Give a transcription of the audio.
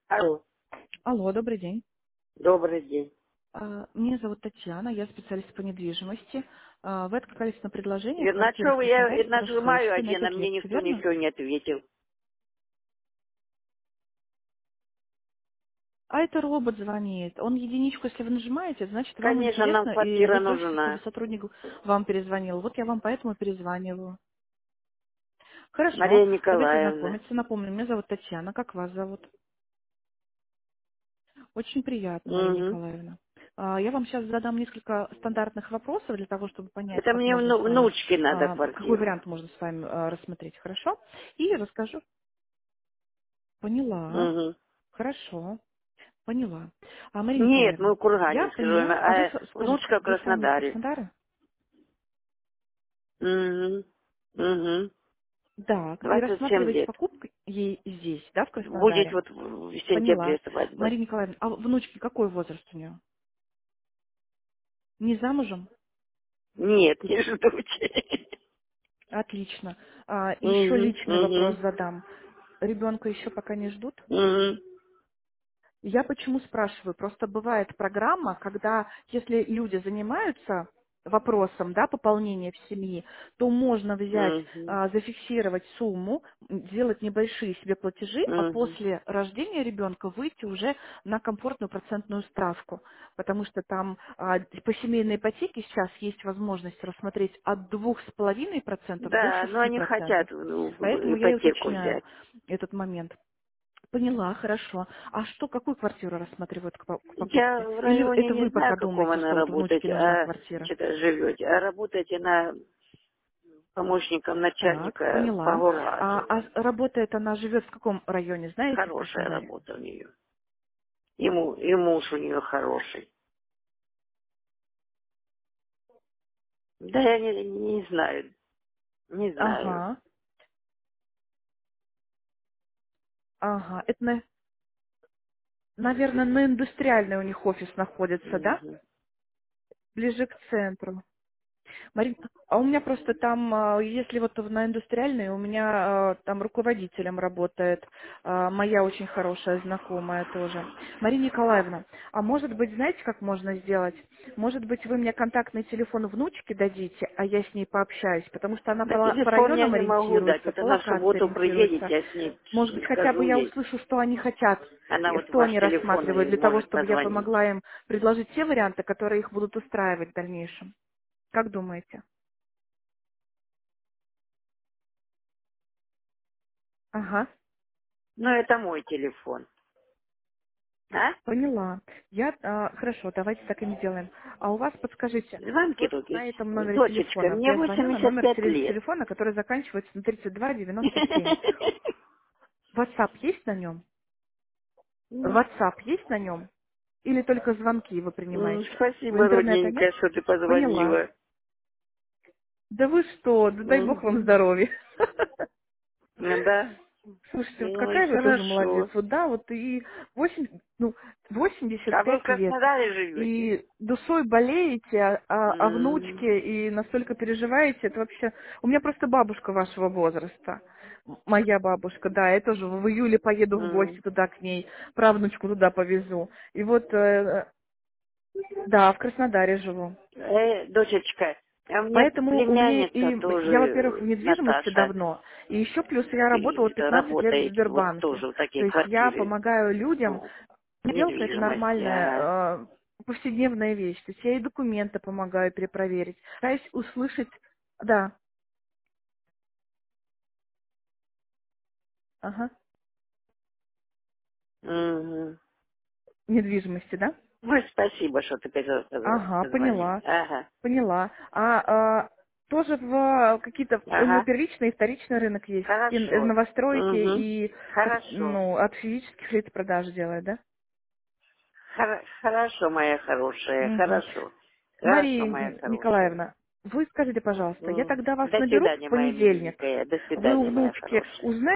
Алло, Алло, добрый день. добрый день. Меня зовут Татьяна, я специалист по недвижимости. Вы откликались на предложение И на квартиры в что я Краснодаре в нажимаю рассрочке на один, а 5 мне лет, все никто верно? ничего не ответил. А это робот звонит. Он единичку, если вы нажимаете, значит вам Конечно, нам интересно, и квартира вы просите, чтобы нужна. сотрудник вам перезвонил. Вот я вам поэтому перезваниваю. Хорошо, Мария давайте Николаевна. знакомиться. Напомню, меня зовут Татьяна. Как вас зовут? Очень приятно, Мария Угу. Николаевна. Я вам сейчас задам несколько стандартных вопросов для того, чтобы понять, Это как мне можно с вами, внучке надо какой квартиру. вариант можно с вами рассмотреть, хорошо? И расскажу. Поняла. Угу. Хорошо. Поняла. Мария Нет, мы Николаевна, в я Кургане, скажу, поняла. А вы скажите, внучка в вы сами из Краснодаре. Краснодара? Угу. Угу. Так. И 27 рассматриваете лет. покупку ей здесь, да, в Будет Краснодаре? вот в Поняла. сентябре свадьба. Мария Николаевна, а внучки какой возраст у нее? Не замужем? Нет, не ждут. Отлично. Еще Угу. личный вопрос Угу. задам. Ребенка еще пока не ждут? Угу. Я почему спрашиваю? Просто бывает программа, когда если люди занимаются вопросом, да, пополнения в семьи, то можно взять, Угу. зафиксировать сумму, сделать небольшие себе платежи, а Угу. после рождения ребенка выйти уже на комфортную процентную ставку. Потому что там по семейной ипотеке сейчас есть возможность рассмотреть от 2,5% до Да, но они 6%. хотят ну, Поэтому я и ипотеку уточняю взять. этот момент. Поняла, хорошо. А что, какую квартиру рассматривают к Я покупке? в Или районе это не вы знаю, пока каком думаете, она что вот работает, внучке нужна а квартира? что-то живете. А работаете на помощником Так, начальника по поняла. Гуразу. А работает она, живет в каком районе, знаете, в Хорошая Краснодаре? работа у нее. И муж у нее хороший. Да я не знаю. Не знаю. Ага, ага. Это, наверное, на индустриальной у них офис находится, да? Мгм. Ближе к центру. Марина, а у меня просто там, если вот на индустриальной, у меня там руководителем работает моя очень хорошая знакомая тоже. Марина Николаевна, а может быть, знаете, как можно сделать? Может быть, вы мне контактный телефон внучки дадите, а я с ней пообщаюсь, потому что она Да по телефон я районам не могу дать. ориентируется, Вот по она в локации субботу приедет, ориентируется. я с ней Может быть, хотя бы скажу я ей. услышу, что они хотят, Она и вот что ваш они телефон рассматривают, и для того, может чтобы я позвонить. помогла им предложить те варианты, которые их будут устраивать в дальнейшем. Как думаете? Ага. Ну, это мой телефон. А? Поняла. Хорошо, давайте так и не делаем. А у вас, подскажите, Звонки вот только. на этом номере Дочечка, телефона, мне я звоню на номер 85 лет. телефона, который заканчивается на 3297. WhatsApp есть на нем? WhatsApp есть на нем? Или только звонки вы принимаете? В Спасибо, интернета нет? родненькая, что ты Поняла. позвонила. Да вы что? Да дай бог вам Мгм. здоровья. Да? Слушайте, вот Ой, какая вы тоже молодец. хорошо. Вот да, вот и 85 А вы в лет. Краснодаре живете? И душой болеете о М, внучке и настолько переживаете. Это вообще... У меня просто бабушка вашего возраста. Моя бабушка, да. Я тоже в июле поеду в гости м. туда к ней. Правнучку туда повезу. И вот, да, в Краснодаре живу. Дочечка, а у меня Поэтому у меня племянница и тоже, я, во-первых, в недвижимости Наташа, давно, и еще плюс я работала и 15 лет в работает вот Сбербанке. тоже в То такой есть я квартире. помогаю людям. Ну, Сделка это недвижимости, ага. нормальная повседневная вещь. То есть я и документы помогаю перепроверить. Пытаюсь услышать, да, ага, Мгм. недвижимости, да? Ой, спасибо, что ты Ага, позвонил. поняла, Ага, поняла. Тоже какие-то у него ага. первичный и вторичный рынок есть. И Хорошо. новостройки, Угу. и Хорошо. ну, от физических лиц продажи делает, да? Хорошо, моя хорошая, Мгм. хорошо. Хорошо, моя Мария хорошая. Николаевна, вы скажите, пожалуйста, я тогда вас До наберу в свидания, моя понедельник. миленькая. До Вы у свидания, моя внучки хорошая. узнаете,